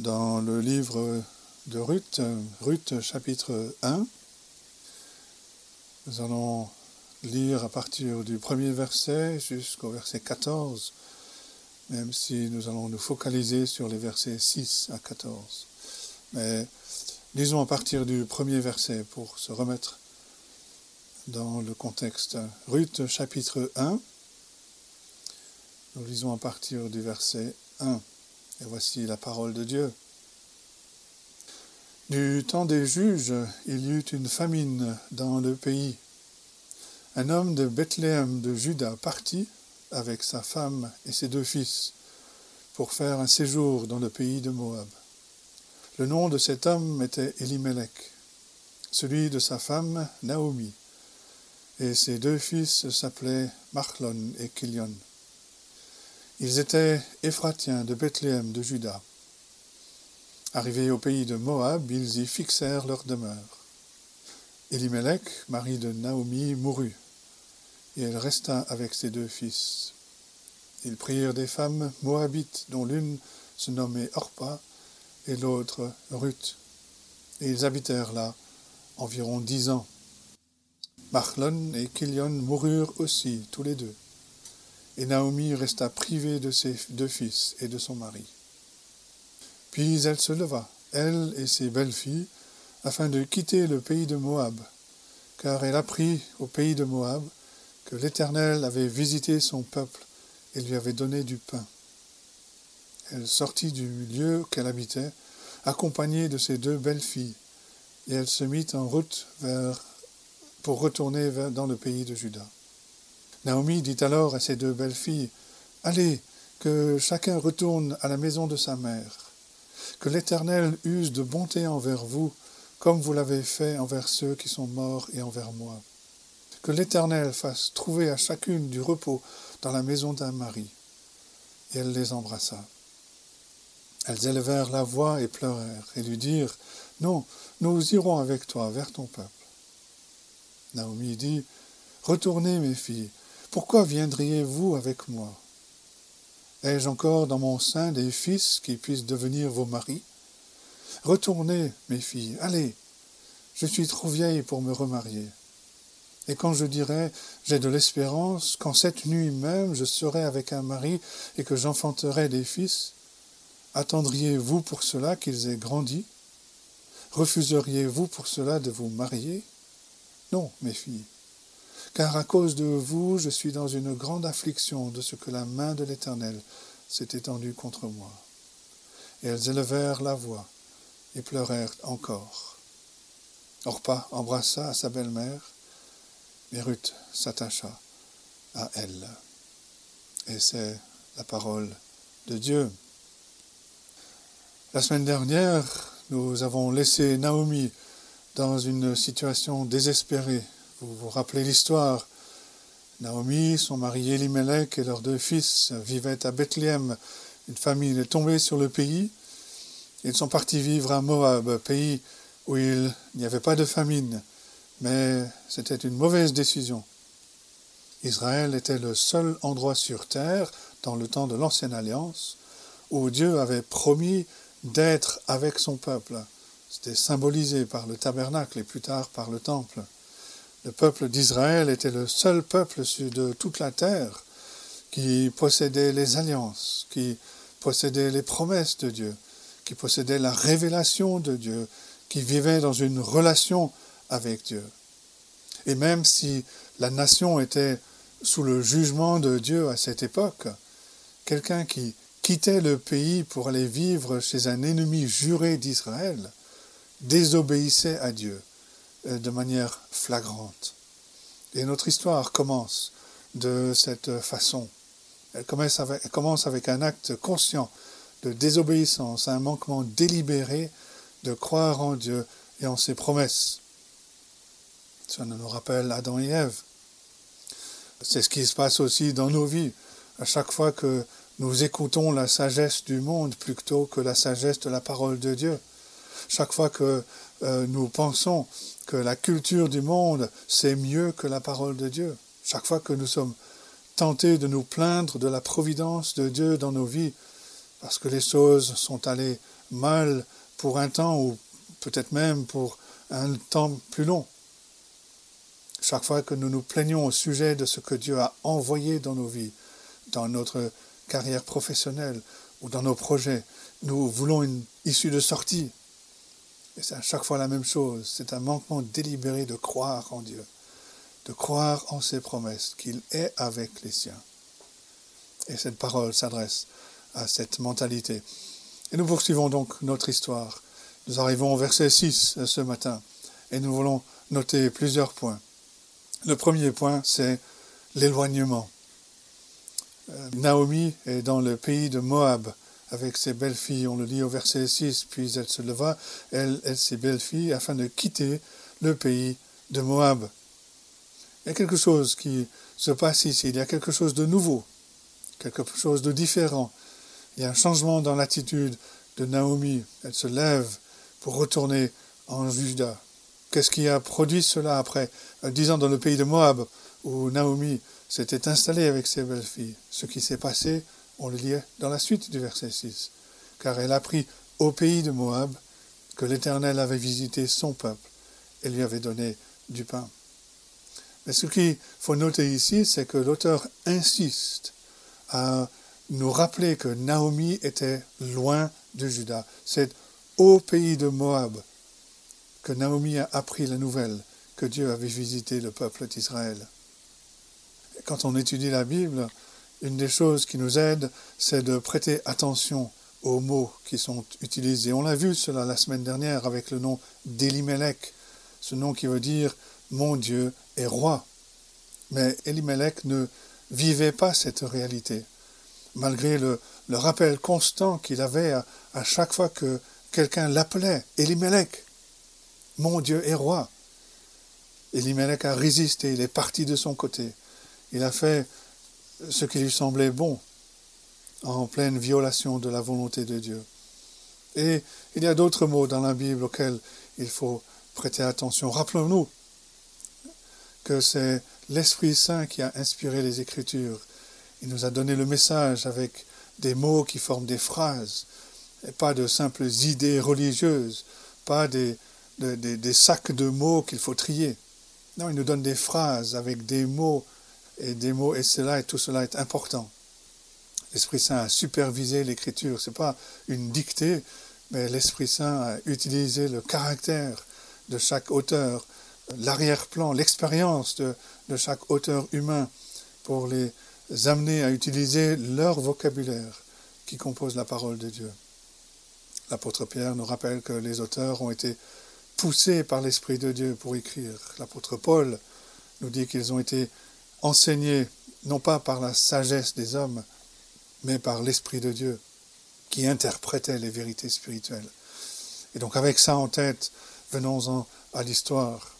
dans le livre de Ruth, Ruth chapitre 1. Nous allons lire à partir du premier verset jusqu'au verset 14, même si nous allons nous focaliser sur les versets 6 à 14. Mais lisons à partir du premier verset pour se remettre dans le contexte. Ruth chapitre 1, nous lisons à partir du verset 1. Et voici la parole de Dieu. Du temps des juges, il y eut une famine dans le pays. Un homme de Bethléem de Juda partit avec sa femme et ses 2 fils pour faire un séjour dans le pays de Moab. Le nom de cet homme était Elimelech, celui de sa femme Naomi, et ses 2 fils s'appelaient Machlon et Kilion. Ils étaient Éphratiens de Bethléem de Juda. Arrivés au pays de Moab, ils y fixèrent leur demeure. Elimelech, mari de Naomi, mourut, et elle resta avec ses 2 fils. Ils prirent des femmes moabites, dont l'une se nommait Orpa et l'autre Ruth, et ils habitèrent là environ 10 ans. Machlon et Kilion moururent aussi, tous les 2. Et Naomi resta privée de ses 2 fils et de son mari. Puis elle se leva, elle et ses belles-filles, afin de quitter le pays de Moab, car elle apprit au pays de Moab que l'Éternel avait visité son peuple et lui avait donné du pain. Elle sortit du lieu qu'elle habitait, accompagnée de ses 2 belles-filles, et elle se mit en route pour retourner dans le pays de Juda. Naomi dit alors à ses 2 belles-filles, « Allez, que chacun retourne à la maison de sa mère. Que l'Éternel use de bonté envers vous, comme vous l'avez fait envers ceux qui sont morts et envers moi. Que l'Éternel fasse trouver à chacune du repos dans la maison d'un mari. » Et elle les embrassa. Elles élevèrent la voix et pleurèrent, et lui dirent, « Non, nous irons avec toi vers ton peuple. » Naomi dit, « Retournez, mes filles, pourquoi viendriez-vous avec moi? Ai-je encore dans mon sein des fils qui puissent devenir vos maris? Retournez, mes filles, allez, je suis trop vieille pour me remarier. Et quand je dirai, j'ai de l'espérance, qu'en cette nuit même je serai avec un mari et que j'enfanterai des fils, attendriez-vous pour cela qu'ils aient grandi? Refuseriez-vous pour cela de vous marier? Non, mes filles. Car à cause de vous, je suis dans une grande affliction de ce que la main de l'Éternel s'est étendue contre moi. » Et elles élevèrent la voix et pleurèrent encore. Orpa embrassa sa belle-mère, et Ruth s'attacha à elle. Et c'est la parole de Dieu. La semaine dernière, nous avons laissé Naomi dans une situation désespérée. Vous vous rappelez l'histoire. Naomi, son mari Elimelech et leurs 2 fils vivaient à Bethléem. Une famine est tombée sur le pays. Ils sont partis vivre à Moab, pays où il n'y avait pas de famine, mais c'était une mauvaise décision. Israël était le seul endroit sur terre, dans le temps de l'Ancienne Alliance, où Dieu avait promis d'être avec son peuple. C'était symbolisé par le tabernacle et plus tard par le temple. Le peuple d'Israël était le seul peuple de toute la terre qui possédait les alliances, qui possédait les promesses de Dieu, qui possédait la révélation de Dieu, qui vivait dans une relation avec Dieu. Et même si la nation était sous le jugement de Dieu à cette époque, quelqu'un qui quittait le pays pour aller vivre chez un ennemi juré d'Israël désobéissait à Dieu de manière flagrante. Et notre histoire commence de cette façon. Elle commence avec un acte conscient de désobéissance, un manquement délibéré de croire en Dieu et en ses promesses. Ça nous rappelle Adam et Ève. C'est ce qui se passe aussi dans nos vies. À chaque fois que nous écoutons la sagesse du monde plutôt que la sagesse de la parole de Dieu, chaque fois que nous pensons que la culture du monde, c'est mieux que la parole de Dieu. Chaque fois que nous sommes tentés de nous plaindre de la providence de Dieu dans nos vies, parce que les choses sont allées mal pour un temps ou peut-être même pour un temps plus long. Chaque fois que nous nous plaignons au sujet de ce que Dieu a envoyé dans nos vies, dans notre carrière professionnelle ou dans nos projets, nous voulons une issue de sortie. Et c'est à chaque fois la même chose. C'est un manquement délibéré de croire en Dieu, de croire en ses promesses, qu'il est avec les siens. Et cette parole s'adresse à cette mentalité. Et nous poursuivons donc notre histoire. Nous arrivons au verset 6 ce matin et nous voulons noter plusieurs points. Le premier point, c'est l'éloignement. Naomi est dans le pays de Moab avec ses belles-filles. On le lit au verset 6. Puis elle se leva, elle et ses belles-filles, afin de quitter le pays de Moab. Il y a quelque chose qui se passe ici. Il y a quelque chose de nouveau, quelque chose de différent. Il y a un changement dans l'attitude de Naomi. Elle se lève pour retourner en Juda. Qu'est-ce qui a produit cela après 10 ans dans le pays de Moab, où Naomi s'était installée avec ses belles-filles? Ce qui s'est passé, on le lit dans la suite du verset 6. Car elle apprit au pays de Moab que l'Éternel avait visité son peuple et lui avait donné du pain. Mais ce qu'il faut noter ici, c'est que l'auteur insiste à nous rappeler que Naomi était loin de Juda. C'est au pays de Moab que Naomi a appris la nouvelle que Dieu avait visité le peuple d'Israël. Et quand on étudie la Bible, une des choses qui nous aide, c'est de prêter attention aux mots qui sont utilisés. On l'a vu cela la semaine dernière avec le nom d'Elimelech, ce nom qui veut dire « mon Dieu est roi ». Mais Elimelech ne vivait pas cette réalité, malgré le rappel constant qu'il avait à chaque fois que quelqu'un l'appelait « Elimelech ». Mon Dieu est roi. Elimelech a résisté, il est parti de son côté. Il a fait ce qui lui semblait bon, en pleine violation de la volonté de Dieu. Et il y a d'autres mots dans la Bible auxquels il faut prêter attention. Rappelons-nous que c'est l'Esprit Saint qui a inspiré les Écritures. Il nous a donné le message avec des mots qui forment des phrases, et pas de simples idées religieuses, pas des sacs de mots qu'il faut trier. Non, il nous donne des phrases avec des mots, et tout cela est important. L'Esprit Saint a supervisé l'écriture. Ce n'est pas une dictée, mais l'Esprit Saint a utilisé le caractère de chaque auteur, l'arrière-plan, l'expérience de chaque auteur humain pour les amener à utiliser leur vocabulaire qui compose la parole de Dieu. L'apôtre Pierre nous rappelle que les auteurs ont été poussés par l'Esprit de Dieu pour écrire. L'apôtre Paul nous dit qu'ils ont été enseignés non pas par la sagesse des hommes, mais par l'Esprit de Dieu qui interprétait les vérités spirituelles. Et donc avec ça en tête, venons-en à l'histoire.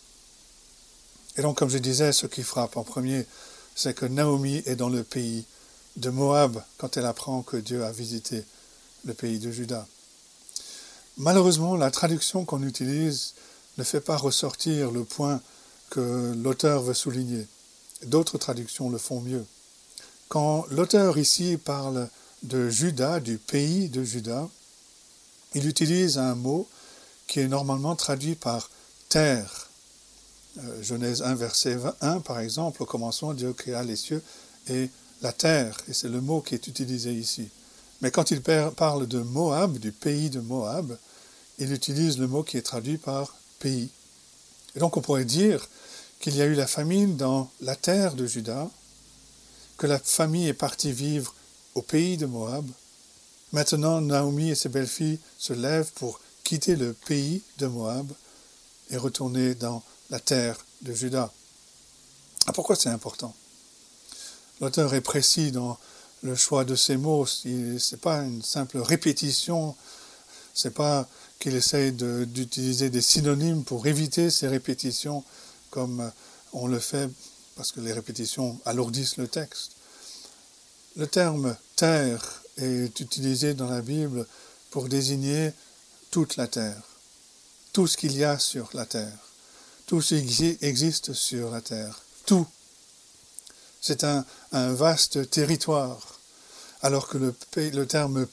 Et donc comme je disais, ce qui frappe en premier, c'est que Naomi est dans le pays de Moab quand elle apprend que Dieu a visité le pays de Juda. Malheureusement, la traduction qu'on utilise ne fait pas ressortir le point que l'auteur veut souligner. D'autres traductions le font mieux. Quand l'auteur ici parle de Juda, du pays de Juda, il utilise un mot qui est normalement traduit par terre. Genèse 1, verset 1, par exemple, au commencement, Dieu créa les cieux et la terre, et c'est le mot qui est utilisé ici. Mais quand il parle de Moab, du pays de Moab, il utilise le mot qui est traduit par pays. Et donc on pourrait dire qu'il y a eu la famine dans la terre de Juda, que la famille est partie vivre au pays de Moab. Maintenant, Naomi et ses belles-filles se lèvent pour quitter le pays de Moab et retourner dans la terre de Juda. Pourquoi c'est important? L'auteur est précis dans le choix de ces mots. Ce n'est pas une simple répétition, ce n'est pas qu'il essaye d'utiliser des synonymes pour éviter ces répétitions comme on le fait parce que les répétitions alourdissent le texte. Le terme « terre » est utilisé dans la Bible pour désigner toute la terre, tout ce qu'il y a sur la terre, tout ce qui existe sur la terre, tout. C'est un vaste territoire, alors que le terme « pays »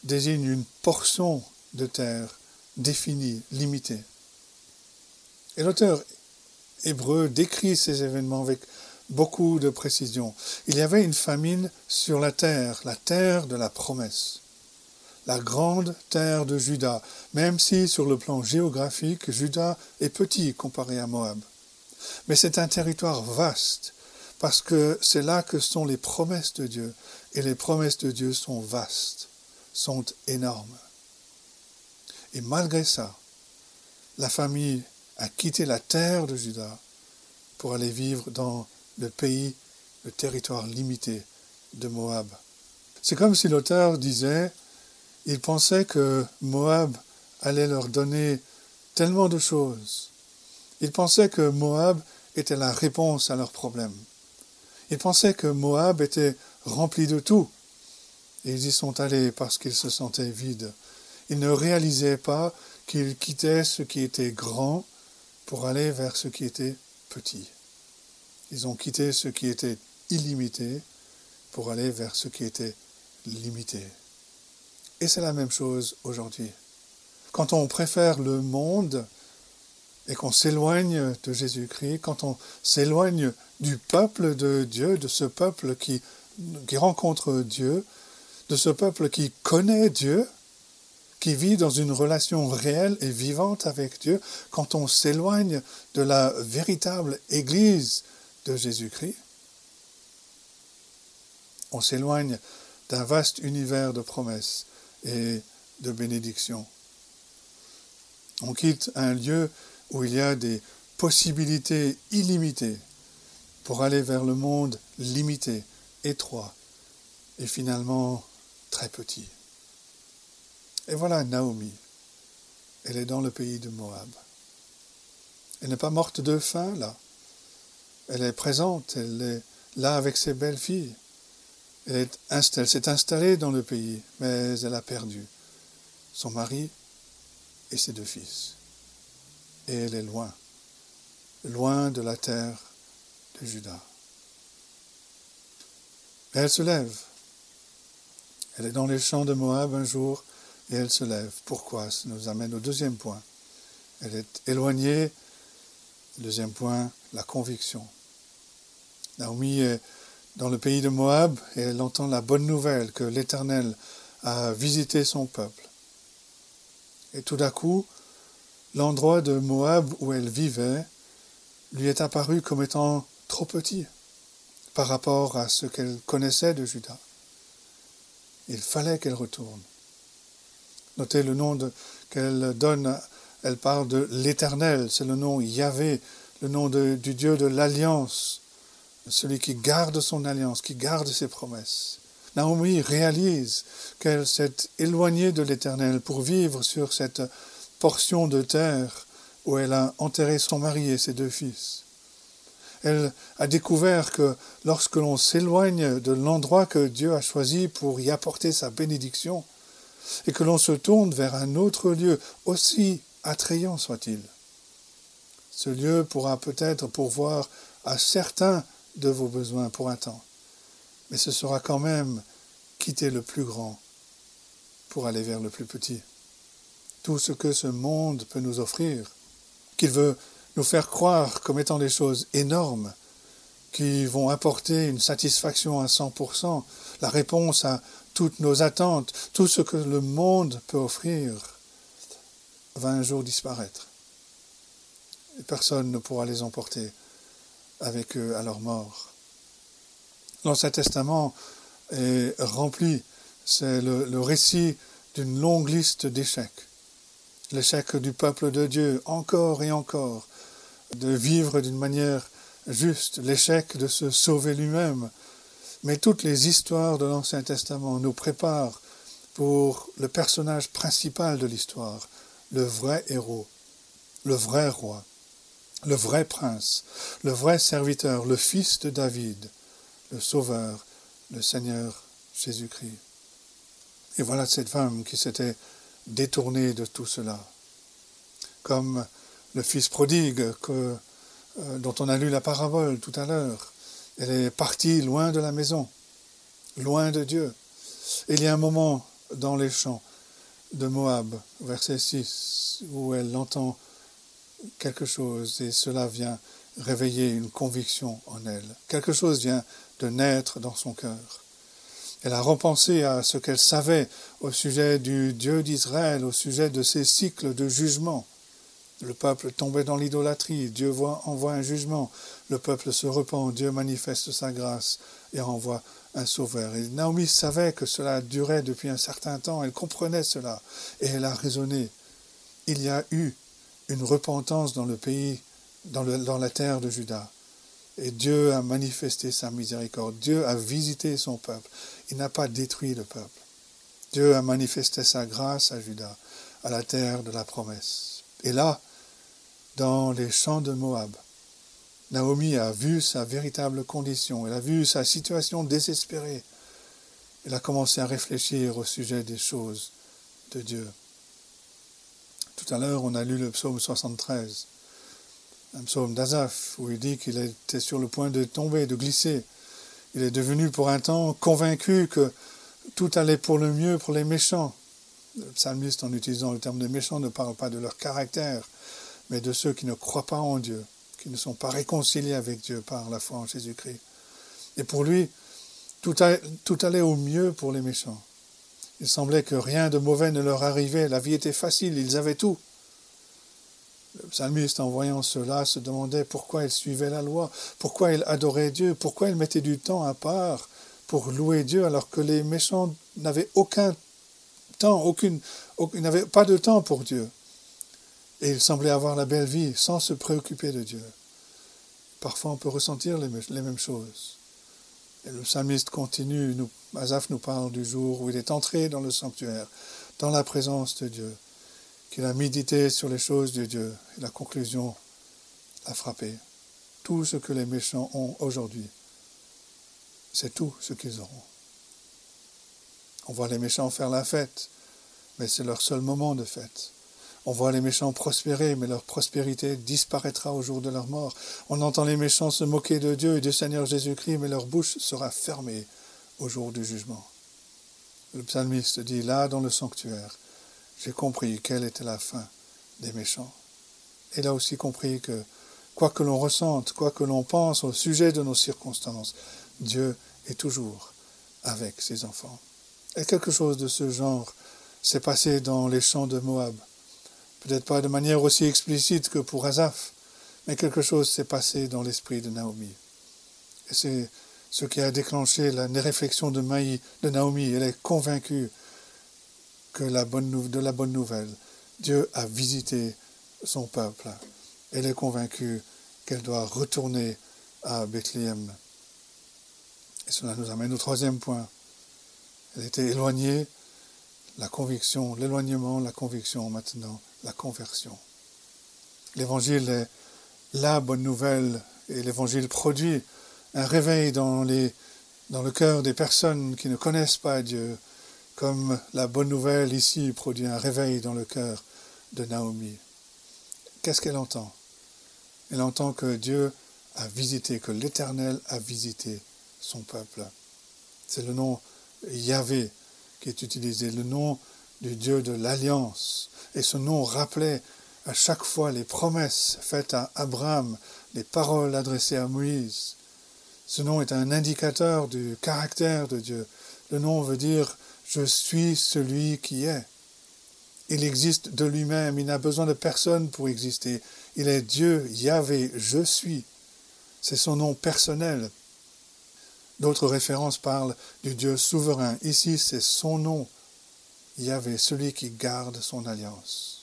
désigne une portion de terre définie, limitée. Et l'auteur hébreu décrit ces événements avec beaucoup de précision. Il y avait une famine sur la terre de la promesse, la grande terre de Juda, même si sur le plan géographique, Juda est petit comparé à Moab. Mais c'est un territoire vaste, parce que c'est là que sont les promesses de Dieu, et les promesses de Dieu sont vastes, sont énormes. Et malgré ça, la famille a quitté la terre de Juda pour aller vivre dans le pays, le territoire limité de Moab. C'est comme si l'auteur disait, il pensait que Moab allait leur donner tellement de choses. Il pensait que Moab était la réponse à leurs problèmes. Il pensait que Moab était rempli de tout. Et ils y sont allés parce qu'ils se sentaient vides. Ils ne réalisaient pas qu'ils quittaient ce qui était grand pour aller vers ce qui était petit. Ils ont quitté ce qui était illimité pour aller vers ce qui était limité. Et c'est la même chose aujourd'hui. Quand on préfère le monde et qu'on s'éloigne de Jésus-Christ, quand on s'éloigne du peuple de Dieu, de ce peuple qui rencontre Dieu, de ce peuple qui connaît Dieu, qui vit dans une relation réelle et vivante avec Dieu, quand on s'éloigne de la véritable Église de Jésus-Christ, on s'éloigne d'un vaste univers de promesses et de bénédictions. On quitte un lieu où il y a des possibilités illimitées pour aller vers le monde limité, étroit et finalement très petit. Et voilà Naomi, elle est dans le pays de Moab. Elle n'est pas morte de faim là, elle est présente, elle est là avec ses belles filles. Elle s'est installée dans le pays, mais elle a perdu son mari et ses 2 fils. Et elle est loin, loin de la terre de Juda. Mais elle se lève. Elle est dans les champs de Moab un jour et elle se lève. Pourquoi? Ça nous amène au 2e point. Elle est éloignée. 2e point, la conviction. Naomi est dans le pays de Moab et elle entend la bonne nouvelle que l'Éternel a visité son peuple. Et tout d'un coup, l'endroit de Moab où elle vivait lui est apparu comme étant trop petit par rapport à ce qu'elle connaissait de Juda. Il fallait qu'elle retourne. Notez le nom qu'elle donne, elle parle de l'Éternel, c'est le nom Yahvé, le nom du Dieu de l'Alliance, celui qui garde son alliance, qui garde ses promesses. Naomi réalise qu'elle s'est éloignée de l'Éternel pour vivre sur cette portion de terre où elle a enterré son mari et ses 2 fils. Elle a découvert que lorsque l'on s'éloigne de l'endroit que Dieu a choisi pour y apporter sa bénédiction, et que l'on se tourne vers un autre lieu, aussi attrayant soit-il, ce lieu pourra peut-être pourvoir à certains de vos besoins pour un temps, mais ce sera quand même quitter le plus grand pour aller vers le plus petit. Tout ce que ce monde peut nous offrir, qu'il veut nous faire croire comme étant des choses énormes, qui vont apporter une satisfaction à 100%, la réponse à toutes nos attentes, tout ce que le monde peut offrir, va un jour disparaître. Et personne ne pourra les emporter avec eux à leur mort. L'Ancien Testament est rempli, c'est le récit d'une longue liste d'échecs. L'échec du peuple de Dieu, encore et encore, de vivre d'une manière juste, l'échec de se sauver lui-même. Mais toutes les histoires de l'Ancien Testament nous préparent pour le personnage principal de l'histoire, le vrai héros, le vrai roi, le vrai prince, le vrai serviteur, le fils de David, le Sauveur, le Seigneur Jésus-Christ. Et voilà cette femme qui s'était détournée de tout cela. Comme le fils prodigue dont on a lu la parabole tout à l'heure. Elle est partie loin de la maison, loin de Dieu. Et il y a un moment dans les champs de Moab, verset 6, où elle entend quelque chose et cela vient réveiller une conviction en elle. Quelque chose vient de naître dans son cœur. Elle a repensé à ce qu'elle savait au sujet du Dieu d'Israël, au sujet de ses cycles de jugement. Le peuple tombait dans l'idolâtrie, Dieu envoie un jugement, le peuple se repent, Dieu manifeste sa grâce et envoie un sauveur. Et Naomi savait que cela durait depuis un certain temps, elle comprenait cela et elle a raisonné. Il y a eu une repentance dans le pays, dans la terre de Juda. Et Dieu a manifesté sa miséricorde. Dieu a visité son peuple. Il n'a pas détruit le peuple. Dieu a manifesté sa grâce à Juda, à la terre de la promesse. Et là, dans les champs de Moab, Naomi a vu sa véritable condition. Elle a vu sa situation désespérée. Elle a commencé à réfléchir au sujet des choses de Dieu. Tout à l'heure, on a lu le psaume 73. Un psaume d'Asaph, où il dit qu'il était sur le point de tomber, de glisser. Il est devenu pour un temps convaincu que tout allait pour le mieux pour les méchants. Le psalmiste, en utilisant le terme de méchants, ne parle pas de leur caractère, mais de ceux qui ne croient pas en Dieu, qui ne sont pas réconciliés avec Dieu par la foi en Jésus-Christ. Et pour lui, tout allait au mieux pour les méchants. Il semblait que rien de mauvais ne leur arrivait, la vie était facile, ils avaient tout. Le psalmiste, en voyant cela, se demandait pourquoi il suivait la loi, pourquoi il adorait Dieu, pourquoi il mettait du temps à part pour louer Dieu, alors que les méchants n'avaient aucun temps, ils n'avaient pas de temps pour Dieu. Et ils semblaient avoir la belle vie sans se préoccuper de Dieu. Parfois, on peut ressentir les mêmes choses. Et le psalmiste continue, Asaph nous parle du jour où il est entré dans le sanctuaire, dans la présence de Dieu, qu'il a médité sur les choses de Dieu. Et la conclusion l'a frappé. Tout ce que les méchants ont aujourd'hui, c'est tout ce qu'ils auront. On voit les méchants faire la fête, mais c'est leur seul moment de fête. On voit les méchants prospérer, mais leur prospérité disparaîtra au jour de leur mort. On entend les méchants se moquer de Dieu et du Seigneur Jésus-Christ, mais leur bouche sera fermée au jour du jugement. Le psalmiste dit, là dans le sanctuaire, j'ai compris quelle était la fin des méchants. Et il a aussi compris que, quoi que l'on ressente, quoi que l'on pense au sujet de nos circonstances, Dieu est toujours avec ses enfants. Et quelque chose de ce genre s'est passé dans les champs de Moab. Peut-être pas de manière aussi explicite que pour Asaph, mais quelque chose s'est passé dans l'esprit de Naomi. Et c'est ce qui a déclenché les réflexions de Naomi. Elle est convaincue de la bonne nouvelle. Dieu a visité son peuple. Elle est convaincue qu'elle doit retourner à Bethléem. Et cela nous amène au troisième point. Elle était éloignée, la conviction, l'éloignement, la conviction, maintenant la conversion. L'évangile est la bonne nouvelle et l'évangile produit un réveil dans le cœur des personnes qui ne connaissent pas Dieu, comme la bonne nouvelle ici produit un réveil dans le cœur de Naomi. Qu'est-ce qu'elle entend? Elle entend que Dieu a visité, que l'Éternel a visité son peuple. C'est le nom Yahvé qui est utilisé, le nom du Dieu de l'Alliance. Et ce nom rappelait à chaque fois les promesses faites à Abraham, les paroles adressées à Moïse. Ce nom est un indicateur du caractère de Dieu. Le nom veut dire « Je suis celui qui est ». Il existe de lui-même, il n'a besoin de personne pour exister. Il est Dieu, Yahvé, je suis. C'est son nom personnel. D'autres références parlent du Dieu souverain. Ici, c'est son nom, Yahvé, celui qui garde son alliance.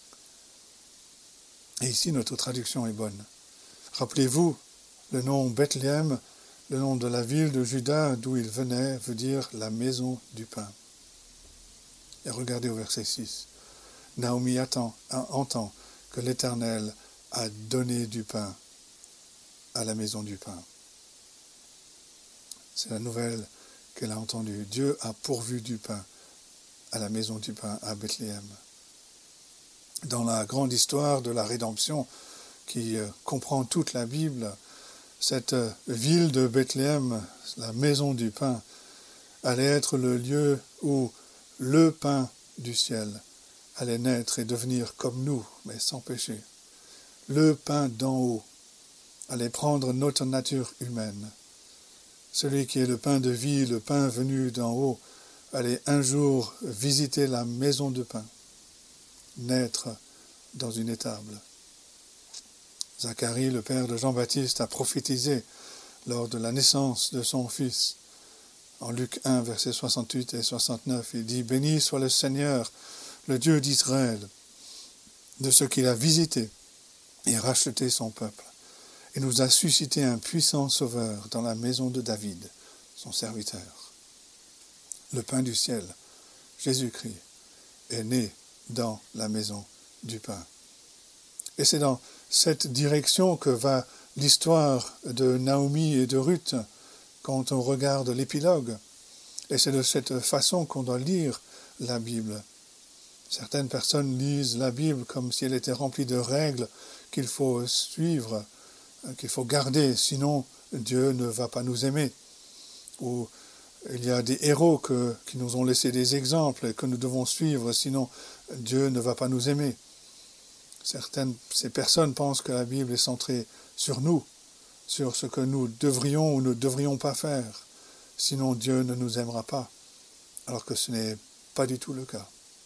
Et ici, notre traduction est bonne. Rappelez-vous, le nom Bethléem, le nom de la ville de Juda d'où il venait, veut dire la maison du pain. Et regardez au verset 6. Naomi entend que l'Éternel a donné du pain à la maison du pain. C'est la nouvelle qu'elle a entendue. Dieu a pourvu du pain à la maison du pain à Bethléem. Dans la grande histoire de la rédemption qui comprend toute la Bible, cette ville de Bethléem, la maison du pain, allait être le lieu où le pain du ciel, allait naître et devenir comme nous, mais sans péché. Le pain d'en haut allait prendre notre nature humaine. Celui qui est le pain de vie, le pain venu d'en haut, allait un jour visiter la maison de pain, naître dans une étable. Zacharie, le père de Jean-Baptiste, a prophétisé lors de la naissance de son fils. En Luc 1, versets 68 et 69, il dit « Béni soit le Seigneur, le Dieu d'Israël, de ce qu'il a visité et racheté son peuple, et nous a suscité un puissant sauveur dans la maison de David, son serviteur. » Le pain du ciel, Jésus-Christ, est né dans la maison du pain. Et c'est dans cette direction que va l'histoire de Naomi et de Ruth quand on regarde l'épilogue. Et c'est de cette façon qu'on doit lire la Bible. Certaines personnes lisent la Bible comme si elle était remplie de règles qu'il faut suivre, qu'il faut garder, sinon Dieu ne va pas nous aimer. Ou il y a des héros qui nous ont laissé des exemples que nous devons suivre, sinon Dieu ne va pas nous aimer. Ces personnes pensent que la Bible est centrée sur nous, sur ce que nous devrions ou ne devrions pas faire, sinon Dieu ne nous aimera pas, alors que ce n'est pas du tout le cas.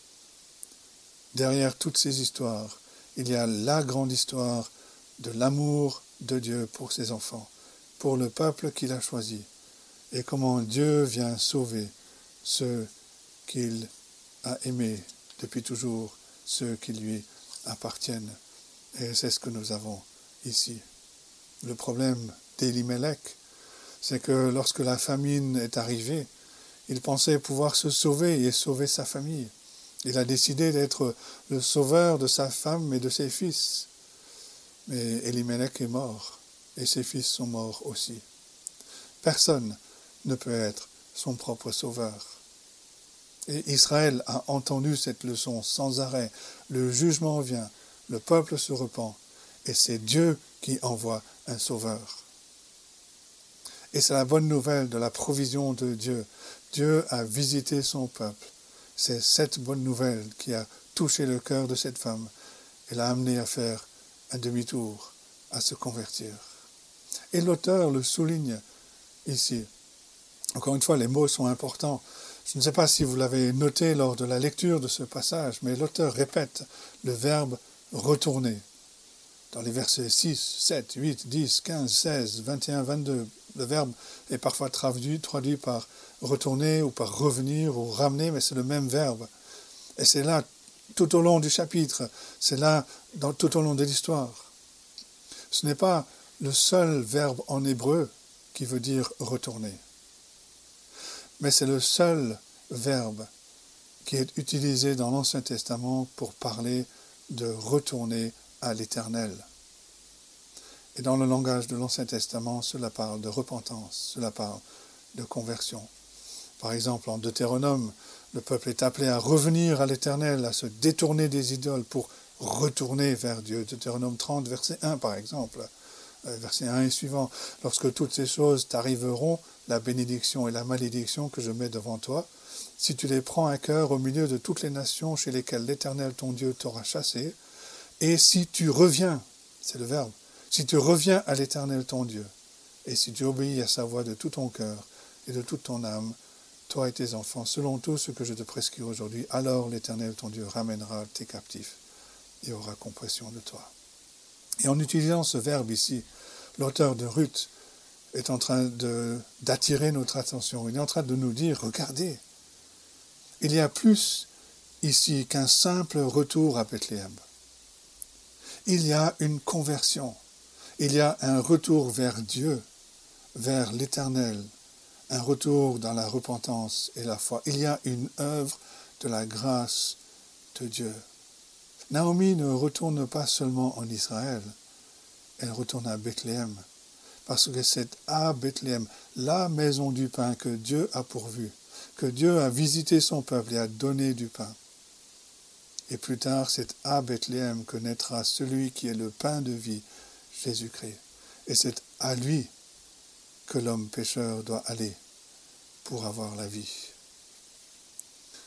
Derrière toutes ces histoires, il y a la grande histoire de l'amour de Dieu pour ses enfants, pour le peuple qu'il a choisi, et comment Dieu vient sauver ceux qu'il a aimés depuis toujours, ceux qui lui appartiennent. Et c'est ce que nous avons ici. Le problème d'Elimelech, c'est que lorsque la famine est arrivée, il pensait pouvoir se sauver et sauver sa famille. Il a décidé d'être le sauveur de sa femme et de ses fils. Mais Elimelech est mort, et ses fils sont morts aussi. Personne ne peut être son propre sauveur. Et Israël a entendu cette leçon sans arrêt. Le jugement vient, le peuple se repent, et c'est Dieu qui envoie un sauveur. Et c'est la bonne nouvelle de la provision de Dieu. Dieu a visité son peuple. C'est cette bonne nouvelle qui a touché le cœur de cette femme et l'a amenée à faire un demi-tour, à se convertir. Et l'auteur le souligne ici. Encore une fois, les mots sont importants. Je ne sais pas si vous l'avez noté lors de la lecture de ce passage, mais l'auteur répète le verbe « retourner ». Dans les versets 6, 7, 8, 10, 15, 16, 21, 22, le verbe est parfois traduit par « retourner » ou par « revenir » ou « ramener », mais c'est le même verbe. Et c'est là tout au long du chapitre, c'est là tout au long de l'histoire. Ce n'est pas le seul verbe en hébreu qui veut dire « retourner ». Mais c'est le seul verbe qui est utilisé dans l'Ancien Testament pour parler de retourner à l'Éternel. Et dans le langage de l'Ancien Testament, cela parle de repentance, cela parle de conversion. Par exemple, en Deutéronome, le peuple est appelé à revenir à l'Éternel, à se détourner des idoles pour retourner vers Dieu. Deutéronome 30, verset 1 par exemple. Verset 1 et suivant. Lorsque toutes ces choses t'arriveront, la bénédiction et la malédiction que je mets devant toi, si tu les prends à cœur au milieu de toutes les nations chez lesquelles l'Éternel ton Dieu t'aura chassé, et si tu reviens, c'est le verbe, si tu reviens à l'Éternel ton Dieu, et si tu obéis à sa voix de tout ton cœur et de toute ton âme, toi et tes enfants, selon tout ce que je te prescris aujourd'hui, alors l'Éternel ton Dieu ramènera tes captifs et aura compassion de toi. Et en utilisant ce verbe ici, l'auteur de Ruth est en train d'attirer notre attention. Il est en train de nous dire, regardez, il y a plus ici qu'un simple retour à Bethléem. Il y a une conversion. Il y a un retour vers Dieu, vers l'Éternel, un retour dans la repentance et la foi. Il y a une œuvre de la grâce de Dieu. Naomi ne retourne pas seulement en Israël, elle retourne à Bethléem, parce que c'est à Bethléem, la maison du pain que Dieu a pourvu, que Dieu a visité son peuple et a donné du pain. Et plus tard, c'est à Bethléem que naîtra celui qui est le pain de vie, Jésus-Christ. Et c'est à lui que l'homme pécheur doit aller pour avoir la vie.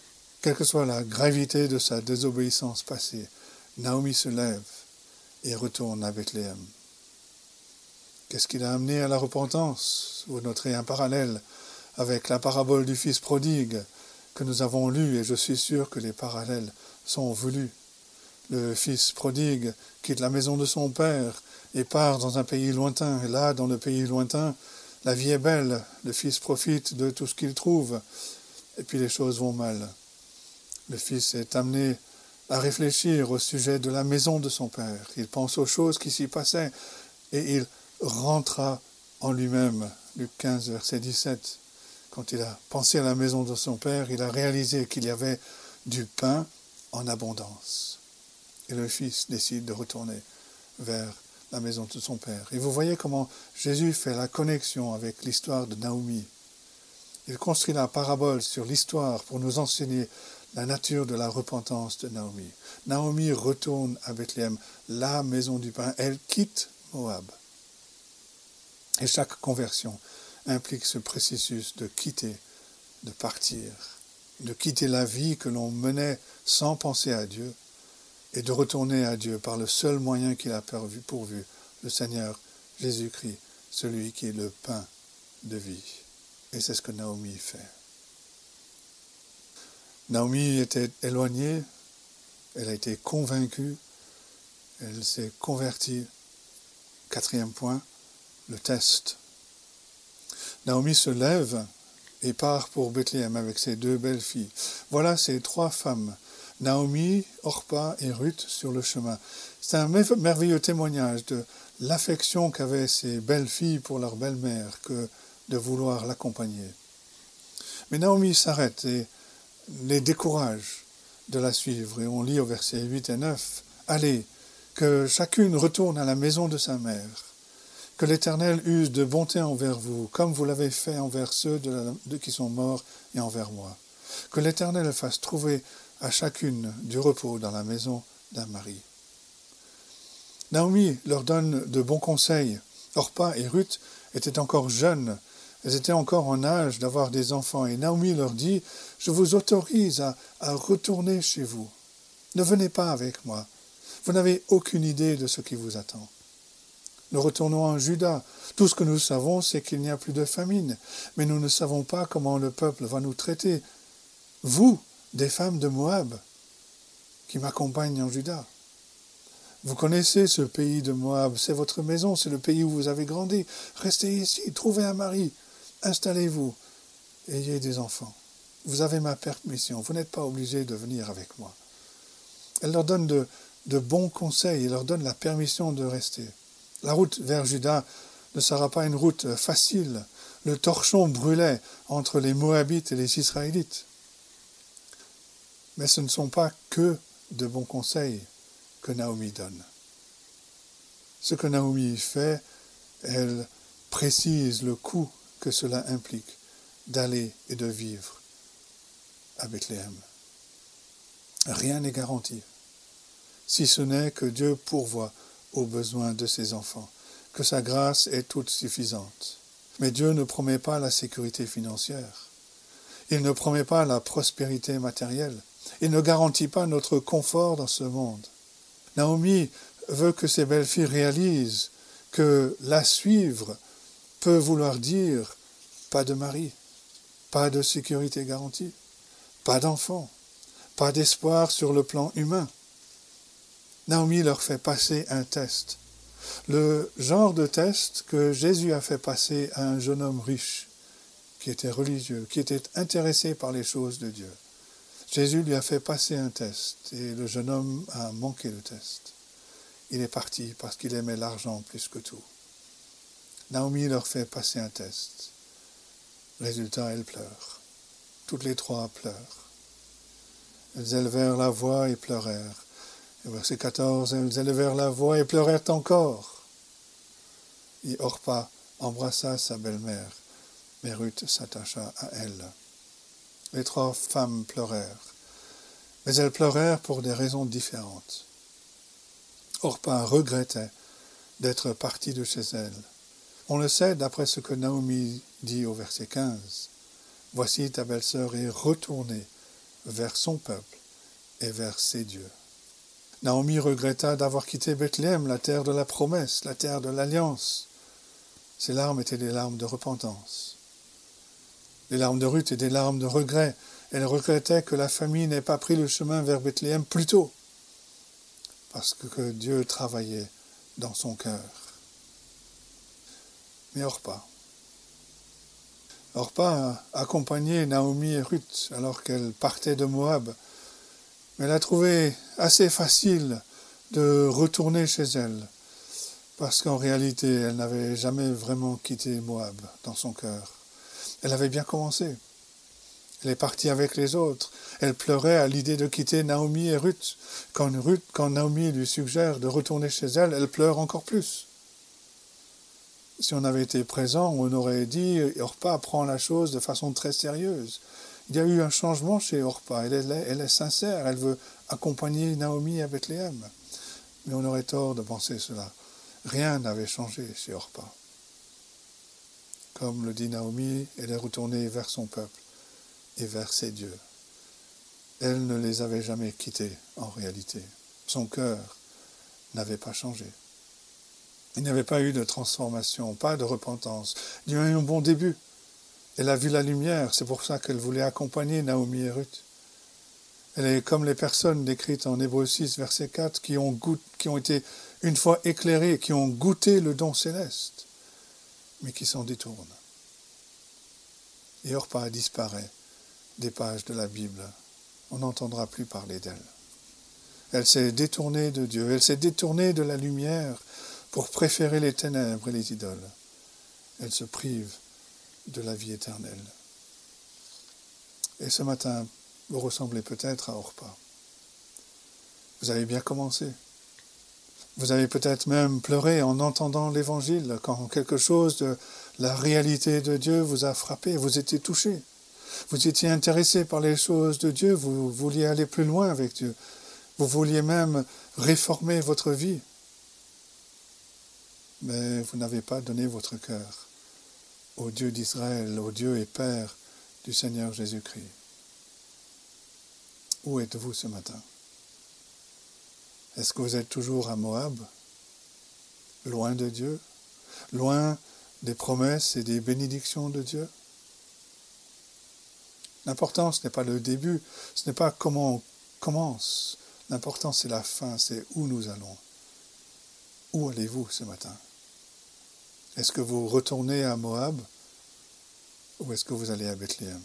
Quelle que soit la gravité de sa désobéissance passée, Naomi se lève et retourne à Bethléem. Qu'est-ce qui l'a amené à la repentance? Vous noterez un parallèle avec la parabole du fils prodigue que nous avons lue, et je suis sûr que les parallèles sont voulus. Le fils prodigue quitte la maison de son père et part dans un pays lointain. Et là, dans le pays lointain, la vie est belle, le fils profite de tout ce qu'il trouve, et puis les choses vont mal. Le fils est amené à réfléchir au sujet de la maison de son père. Il pense aux choses qui s'y passaient, et il rentra en lui-même. Luc 15, verset 17. Quand il a pensé à la maison de son père, il a réalisé qu'il y avait du pain en abondance. Et le fils décide de retourner vers la maison de son père. Et vous voyez comment Jésus fait la connexion avec l'histoire de Naomi. Il construit la parabole sur l'histoire pour nous enseigner la nature de la repentance de Naomi. Naomi retourne à Bethléem, la maison du pain. Elle quitte Moab. Et chaque conversion implique ce processus de quitter, de partir, de quitter la vie que l'on menait sans penser à Dieu et de retourner à Dieu par le seul moyen qu'il a pourvu, le Seigneur Jésus-Christ, celui qui est le pain de vie. Et c'est ce que Naomi fait. Naomi était éloignée, elle a été convaincue, elle s'est convertie. 4e point, le test. Naomi se lève et part pour Bethléem avec ses 2 belles filles. Voilà ces 3 femmes, Naomi, Orpa et Ruth, sur le chemin. C'est un merveilleux témoignage de l'affection qu'avaient ces belles filles pour leur belle-mère que de vouloir l'accompagner. Mais Naomi s'arrête et les décourage de la suivre. Et on lit au verset 8 et 9, « Allez, que chacune retourne à la maison de sa mère. Que l'Éternel use de bonté envers vous, comme vous l'avez fait envers ceux qui sont morts et envers moi. Que l'Éternel fasse trouver à chacune du repos dans la maison d'un mari. » Naomi leur donne de bons conseils. Orpa et Ruth étaient encore jeunes. Elles étaient encore en âge d'avoir des enfants. Et Naomi leur dit, « Je vous autorise à retourner chez vous. Ne venez pas avec moi. Vous n'avez aucune idée de ce qui vous attend. Nous retournons en Juda. Tout ce que nous savons, c'est qu'il n'y a plus de famine. Mais nous ne savons pas comment le peuple va nous traiter. Vous, des femmes de Moab, qui m'accompagnent en Juda. Vous connaissez ce pays de Moab, c'est votre maison, c'est le pays où vous avez grandi. Restez ici, trouvez un mari, installez-vous, ayez des enfants. Vous avez ma permission, vous n'êtes pas obligés de venir avec moi. » Elle leur donne de bons conseils, elle leur donne la permission de rester. La route vers Juda ne sera pas une route facile. Le torchon brûlait entre les Moabites et les Israélites. Mais ce ne sont pas que de bons conseils que Naomi donne. Ce que Naomi fait, elle précise le coût que cela implique d'aller et de vivre à Bethléem. Rien n'est garanti, si ce n'est que Dieu pourvoit aux besoins de ses enfants, que sa grâce est toute suffisante. Mais Dieu ne promet pas la sécurité financière. Il ne promet pas la prospérité matérielle. Il ne garantit pas notre confort dans ce monde. Naomi veut que ses belles-filles réalisent que la suivre peut vouloir dire pas de mari, pas de sécurité garantie, pas d'enfants, pas d'espoir sur le plan humain. Naomi leur fait passer un test, le genre de test que Jésus a fait passer à un jeune homme riche, qui était religieux, qui était intéressé par les choses de Dieu. Jésus lui a fait passer un test et le jeune homme a manqué le test. Il est parti parce qu'il aimait l'argent plus que tout. Naomi leur fait passer un test. Résultat, elles pleurent. Toutes les 3 pleurent. Elles élevèrent la voix et pleurèrent. Et verset 14, elles élevèrent la voix et pleurèrent encore. Et Orpa embrassa sa belle-mère, mais Ruth s'attacha à elle. Les 3 femmes pleurèrent, mais elles pleurèrent pour des raisons différentes. Orpa regrettait d'être partie de chez elle. On le sait d'après ce que Naomi dit au verset 15. « Voici ta belle-sœur est retournée vers son peuple et vers ses dieux. Naomi regretta d'avoir quitté Bethléem, la terre de la promesse, la terre de l'alliance. Ses larmes étaient des larmes de repentance. Les larmes de Ruth étaient des larmes de regret. Elle regrettait que la famille n'ait pas pris le chemin vers Bethléem plus tôt, parce que Dieu travaillait dans son cœur. Mais Orpa a accompagné Naomi et Ruth alors qu'elles partaient de Moab. Mais elle a trouvé assez facile de retourner chez elle, parce qu'en réalité, elle n'avait jamais vraiment quitté Moab dans son cœur. Elle avait bien commencé. Elle est partie avec les autres. Elle pleurait à l'idée de quitter Naomi et Ruth. Quand Naomi lui suggère de retourner chez elle, elle pleure encore plus. Si on avait été présent, on aurait dit « Orpa prend la chose de façon très sérieuse ». Il y a eu un changement chez Orpa. Elle est sincère. Elle veut accompagner Naomi à Bethléem. Mais on aurait tort de penser cela. Rien n'avait changé chez Orpa. Comme le dit Naomi, elle est retournée vers son peuple et vers ses dieux. Elle ne les avait jamais quittés en réalité. Son cœur n'avait pas changé. Il n'y avait pas eu de transformation, pas de repentance. Il y a eu un bon début. Elle a vu la lumière, c'est pour ça qu'elle voulait accompagner Naomi et Ruth. Elle est comme les personnes décrites en Hébreux 6, verset 4, qui ont été une fois éclairées, qui ont goûté le don céleste, mais qui s'en détournent. Et Orpa disparaît des pages de la Bible. On n'entendra plus parler d'elle. Elle s'est détournée de Dieu, elle s'est détournée de la lumière pour préférer les ténèbres et les idoles. Elle se prive de la vie éternelle. Et ce matin, vous ressemblez peut-être à Orpa. Vous avez bien commencé. Vous avez peut-être même pleuré en entendant l'Évangile, quand quelque chose de la réalité de Dieu vous a frappé, vous étiez touché. Vous étiez intéressé par les choses de Dieu, vous vouliez aller plus loin avec Dieu. Vous vouliez même réformer votre vie. Mais vous n'avez pas donné votre cœur au Dieu d'Israël, au Dieu et Père du Seigneur Jésus-Christ. Où êtes-vous ce matin? Est-ce que vous êtes toujours à Moab, loin de Dieu, loin des promesses et des bénédictions de Dieu? L'important, ce n'est pas le début, ce n'est pas comment on commence. L'important, c'est la fin, c'est où nous allons. Où allez-vous ce matin? Est-ce que vous retournez à Moab ou est-ce que vous allez à Bethléem?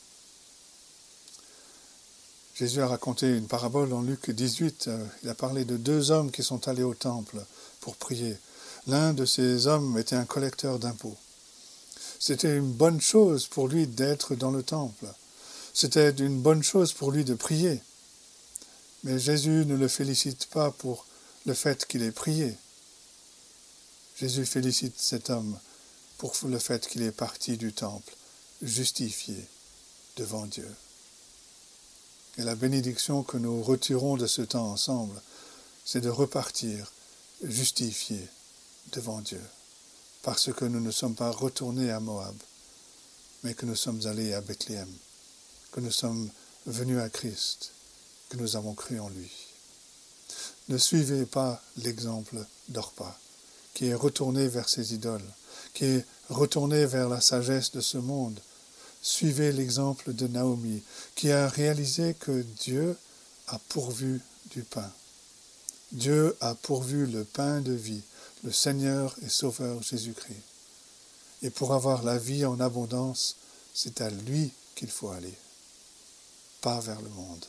Jésus a raconté une parabole en Luc 18. Il a parlé de 2 hommes qui sont allés au temple pour prier. L'un de ces hommes était un collecteur d'impôts. C'était une bonne chose pour lui d'être dans le temple. C'était une bonne chose pour lui de prier. Mais Jésus ne le félicite pas pour le fait qu'il ait prié. Jésus félicite cet homme pour le fait qu'il est parti du temple, justifié devant Dieu. Et la bénédiction que nous retirons de ce temps ensemble, c'est de repartir justifiés devant Dieu, parce que nous ne sommes pas retournés à Moab, mais que nous sommes allés à Bethléem, que nous sommes venus à Christ, que nous avons cru en lui. Ne suivez pas l'exemple d'Orpa, qui est retourné vers ses idoles, qui est retourné vers la sagesse de ce monde. Suivez l'exemple de Naomi, qui a réalisé que Dieu a pourvu du pain. Dieu a pourvu le pain de vie, le Seigneur et Sauveur Jésus-Christ. Et pour avoir la vie en abondance, c'est à lui qu'il faut aller, pas vers le monde.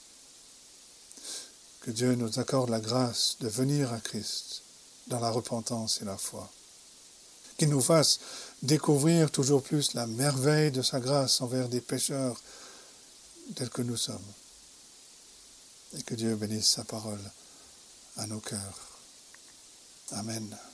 Que Dieu nous accorde la grâce de venir à Christ dans la repentance et la foi. Qu'il nous fasse découvrir toujours plus la merveille de sa grâce envers des pécheurs tels que nous sommes. Et que Dieu bénisse sa parole à nos cœurs. Amen.